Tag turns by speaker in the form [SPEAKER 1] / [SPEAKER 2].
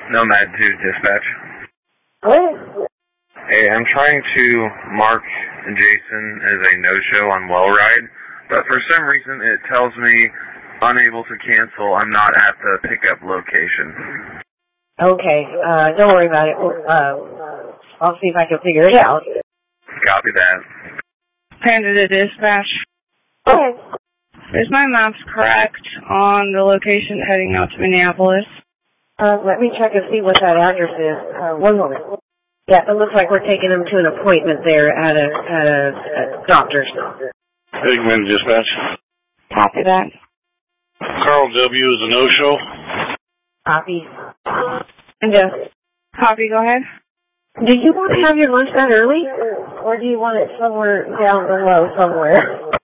[SPEAKER 1] Nomad 2 dispatch.
[SPEAKER 2] What?
[SPEAKER 1] Hey, I'm trying to mark Jason as a no-show on Wellride, but for some reason it tells me unable to cancel. I'm not at the pickup location.
[SPEAKER 2] Okay, don't worry about it. I'll see if I can figure it out.
[SPEAKER 1] Copy that.
[SPEAKER 3] Panda to dispatch.
[SPEAKER 2] Okay.
[SPEAKER 3] Is my maps correct on the location heading out to Minneapolis?
[SPEAKER 2] Let me check and see what that address is. One moment. Yeah, it looks like we're taking them to an appointment there at a doctor's.
[SPEAKER 4] Hickman dispatch.
[SPEAKER 3] Copy that.
[SPEAKER 4] Carl W. is a no-show.
[SPEAKER 2] Copy.
[SPEAKER 3] And copy, go ahead.
[SPEAKER 2] Do you want to have your lunch that early? Or do you want it somewhere down below somewhere?